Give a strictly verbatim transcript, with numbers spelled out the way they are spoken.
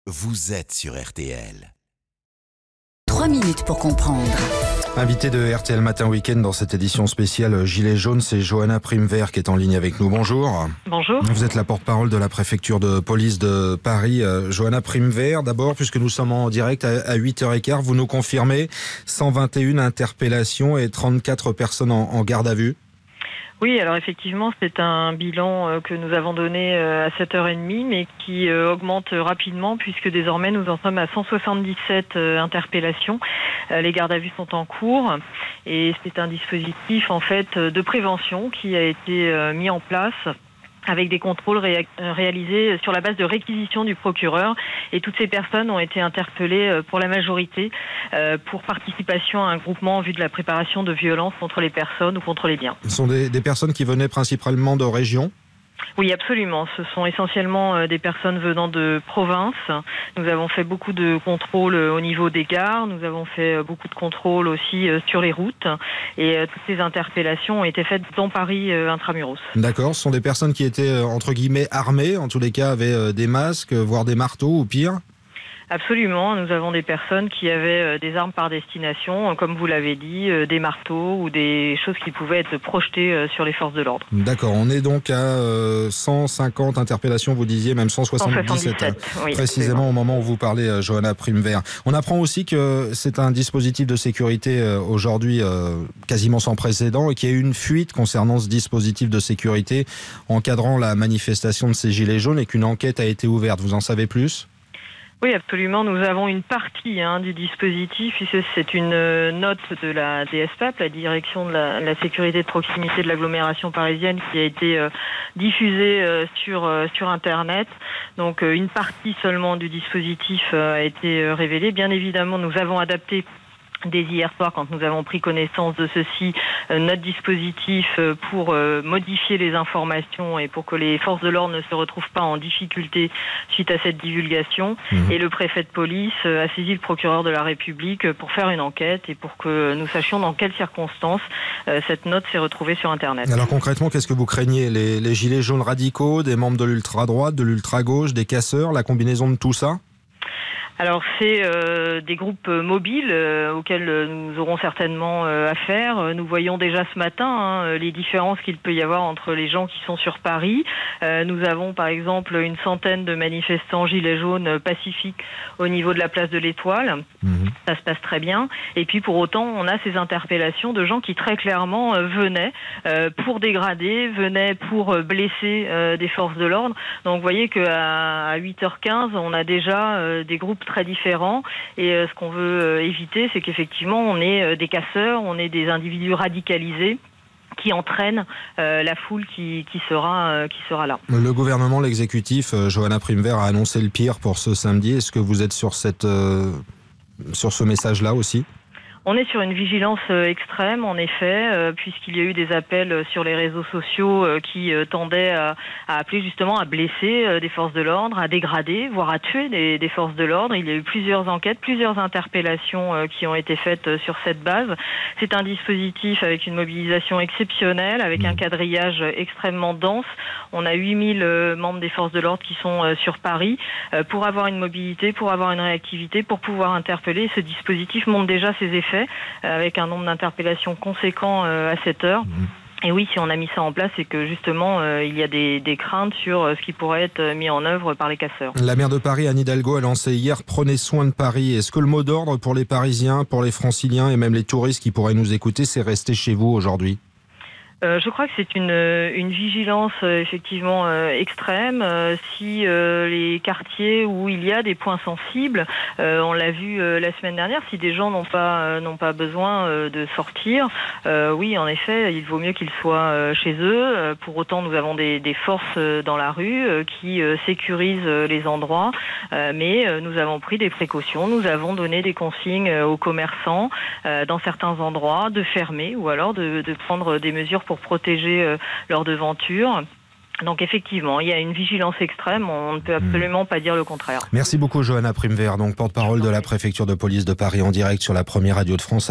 vous êtes sur R T L. Trois minutes pour comprendre. Invité de R T L Matin Week-end dans cette édition spéciale Gilets jaunes, c'est Johanna Primevert qui est en ligne avec nous. Bonjour. Bonjour. Vous êtes la porte-parole de la préfecture de police de Paris. Euh, Johanna Primevert, d'abord, puisque nous sommes en direct à, à huit heures quinze, vous nous confirmez cent vingt et une interpellations et trente-quatre personnes en, en garde à vue. Oui, alors effectivement, c'est un bilan que nous avons donné à sept heures trente, mais qui augmente rapidement puisque désormais nous en sommes à cent soixante-dix-sept interpellations. Les gardes à vue sont en cours et c'est un dispositif en fait de prévention qui a été mis en place avec des contrôles ré- réalisés sur la base de réquisition du procureur. Et toutes ces personnes ont été interpellées pour la majorité euh, pour participation à un groupement en vue de la préparation de violences contre les personnes ou contre les biens. Ce sont des, des personnes qui venaient principalement de régions ? Oui, absolument. Ce sont essentiellement des personnes venant de province. Nous avons fait beaucoup de contrôles au niveau des gares. Nous avons fait beaucoup de contrôles aussi sur les routes. Et toutes ces interpellations ont été faites dans Paris intramuros. D'accord. Ce sont des personnes qui étaient, entre guillemets, armées, en tous les cas, avaient des masques, voire des marteaux ou pire ? Absolument, nous avons des personnes qui avaient des armes par destination, comme vous l'avez dit, des marteaux ou des choses qui pouvaient être projetées sur les forces de l'ordre. D'accord, on est donc à cent cinquante interpellations, vous disiez, même cent soixante-dix-sept, hein, oui, précisément au moment où vous parlez, Johanna Primevert. On apprend aussi que c'est un dispositif de sécurité aujourd'hui quasiment sans précédent et qu'il y a eu une fuite concernant ce dispositif de sécurité encadrant la manifestation de ces Gilets jaunes et qu'une enquête a été ouverte. Vous en savez plus ? Oui, absolument. Nous avons une partie hein, du dispositif. C'est une note de la D S P A P, la Direction de la, la sécurité de proximité de l'agglomération parisienne, qui a été euh, diffusée euh, sur euh, sur Internet. Donc, euh, une partie seulement du dispositif euh, a été euh, révélée. Bien évidemment, nous avons adapté dès hier soir, quand nous avons pris connaissance de ceci, euh, notre dispositif euh, pour euh, modifier les informations et pour que les forces de l'ordre ne se retrouvent pas en difficulté suite à cette divulgation. Mmh. Et le préfet de police euh, a saisi le procureur de la République euh, pour faire une enquête et pour que nous sachions dans quelles circonstances euh, cette note s'est retrouvée sur Internet. Alors concrètement, qu'est-ce que vous craignez ? les, les gilets jaunes radicaux, des membres de l'ultra-droite, de l'ultra-gauche, des casseurs, la combinaison de tout ça ? Alors c'est euh, des groupes mobiles euh, auxquels nous aurons certainement euh, affaire. Nous voyons déjà ce matin hein, les différences qu'il peut y avoir entre les gens qui sont sur Paris. Euh, nous avons par exemple une centaine de manifestants gilets jaunes pacifiques au niveau de la place de l'Étoile. Mmh. Ça se passe très bien. Et puis pour autant, on a ces interpellations de gens qui très clairement euh, venaient euh, pour dégrader, venaient pour blesser euh, des forces de l'ordre. Donc vous voyez qu'à huit heures quinze, on a déjà euh, des groupes très différents et euh, ce qu'on veut euh, éviter, c'est qu'effectivement on est euh, des casseurs, on est des individus radicalisés qui entraînent euh, la foule qui, qui, sera, euh, qui sera là. Le gouvernement, l'exécutif, euh, Johanna Primevert a annoncé le pire pour ce samedi. Est-ce que vous êtes sur, cette, euh, sur ce message-là aussi ? On est sur une vigilance extrême, en effet, euh, puisqu'il y a eu des appels sur les réseaux sociaux euh, qui euh, tendaient à, à appeler justement à blesser euh, des forces de l'ordre, à dégrader, voire à tuer des, des forces de l'ordre. Il y a eu plusieurs enquêtes, plusieurs interpellations euh, qui ont été faites euh, sur cette base. C'est un dispositif avec une mobilisation exceptionnelle, avec un quadrillage extrêmement dense. On a huit mille euh, membres des forces de l'ordre qui sont euh, sur Paris euh, pour avoir une mobilité, pour avoir une réactivité, pour pouvoir interpeller. Ce dispositif montre déjà ses effets avec un nombre d'interpellations conséquent à sept heures. Mmh. Et oui, si on a mis ça en place, c'est que justement, euh, il y a des, des craintes sur euh, ce qui pourrait être mis en œuvre par les casseurs. La maire de Paris, Anne Hidalgo, a lancé hier « Prenez soin de Paris ». Est-ce que le mot d'ordre pour les Parisiens, pour les Franciliens et même les touristes qui pourraient nous écouter, c'est rester chez vous aujourd'hui ? Euh, je crois que c'est une, une vigilance euh, effectivement euh, extrême. Euh, si euh, les quartiers où il y a des points sensibles, euh, on l'a vu euh, la semaine dernière, si des gens n'ont pas euh, n'ont pas besoin euh, de sortir, euh, oui, en effet, il vaut mieux qu'ils soient euh, chez eux. Euh, pour autant, nous avons des, des forces euh, dans la rue euh, qui euh, sécurisent euh, les endroits, euh, mais euh, nous avons pris des précautions. Nous avons donné des consignes euh, aux commerçants euh, dans certains endroits de fermer ou alors de, de prendre des mesures pour protéger euh, leur devanture. Donc effectivement, il y a une vigilance extrême, on ne peut absolument pas dire le contraire. Merci beaucoup Johanna Primevert, donc porte-parole de la préfecture de police de Paris en direct sur la première radio de France.